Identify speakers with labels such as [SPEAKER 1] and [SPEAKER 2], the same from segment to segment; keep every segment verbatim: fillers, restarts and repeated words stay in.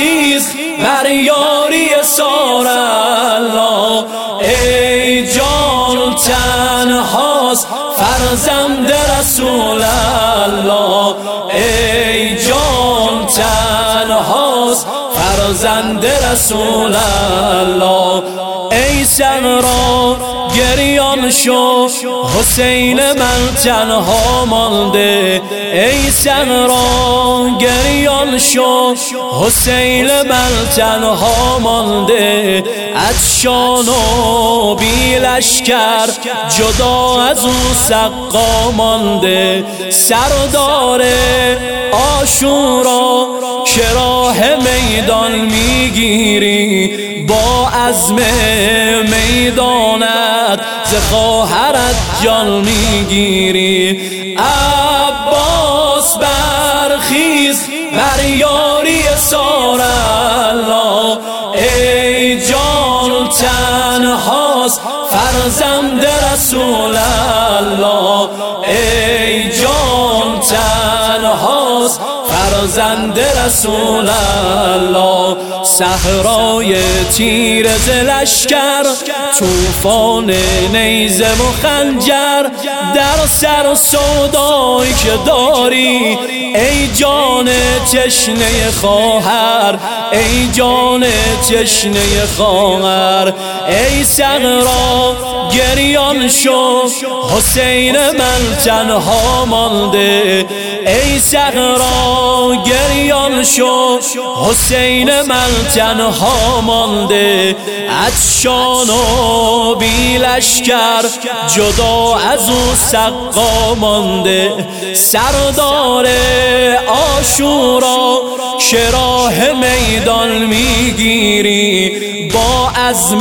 [SPEAKER 1] برخیز بر یاری سار الله. ای جان تنهاست فرزند رسول الله. ای جان تنهاست فرزند رسول الله. ای صحرا گریان شو حسین من تنها مانده. ای صحرا گریان شو حسین من تنها مانده. عطشان و بی لشکر جدا از او سقا مانده. سردار عاشورا که راه میدان میگیری با عزم میدانت ز خواهرت جان میگیری. عباس برخیز بر یاری سار الله. ای جان تنهاست فرزند رسول الله. ای جان تنهاست فرزند رسول الله. صحرای تیر ز لشکر طوفان نیزه و خنجر در سر سودایی که داری. ای جان تشنه خواهر ای جان تشنه خواهر. ای صحرا گریان شو حسین من تنها مانده. ای صحرا گریان شو حسین من تنها مانده. عطشان و بی لشکر جدا از او سقا مانده. سردار عاشورا که راه میدان میگیری با عزم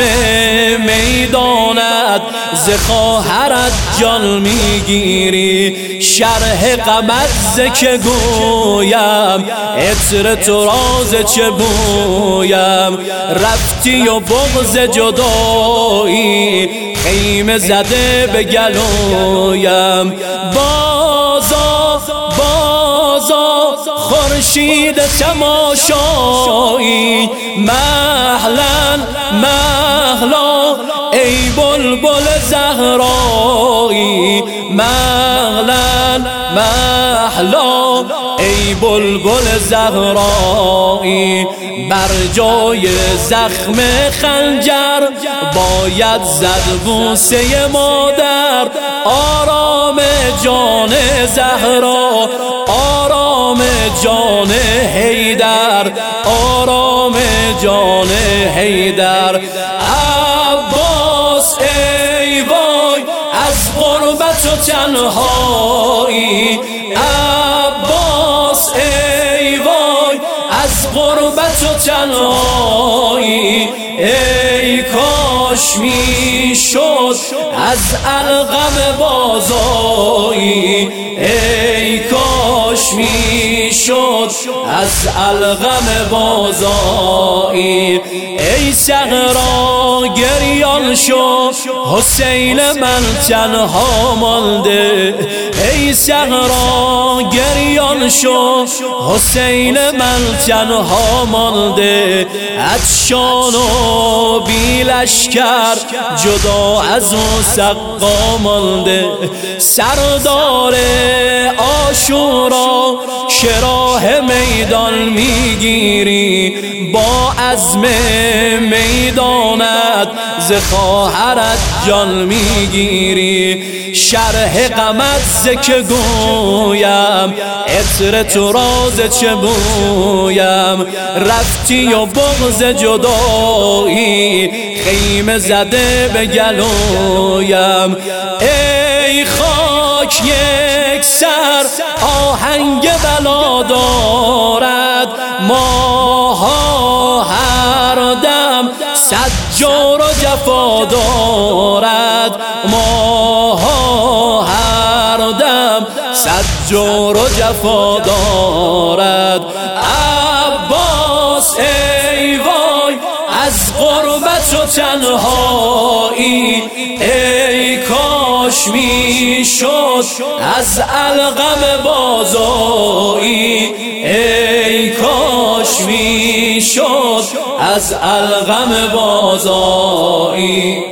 [SPEAKER 1] میدانت ز خواهرت جان میگیری. شرح غمت ز که گویم عطر تو راز چه بویم. رفتی و بغض جدایی خیمه زده به گلویم. بازا بازا خورشید تماشایی مهلا مهلا ای بلبل زهرایی مهلا مهلا ای بلبل زهرایی. بر جای زخم خنجر باید زد بوسه مادر. آرام جان زهرا آرام جان حیدر آرام جان حیدر. عباس ای وای از غربت و تنهایی. عباس ای وای از غربت و تنهایی. ای کاش می شد از الغم بازایی. ای کاش می شد از الغم بازایی. ای صحرا گریان شو حسین من تنها مانده. ای صحرا گریان شو حسین من تنها مانده. عطشان و بی لشکر جدا از او سقا مانده. سردار عاشورا که راه میدان میگیری با عزم میدانت ز خواهرت جان میگیری. شرح غمت ز که گویم عطر تو راز چه بویم. رفتی و بغض جدایی خیمه زده به گلویم. ای خاک یک سر آهنگ بلا دارد ماها هر دم صد جور و جفا دارد. ماها هر دم صد جور و جفا دارد. عباس ای وای از غربت و تنهایی. ای کاش می شد از الغم بازایی. ای کاش می شد از الغم بازایی.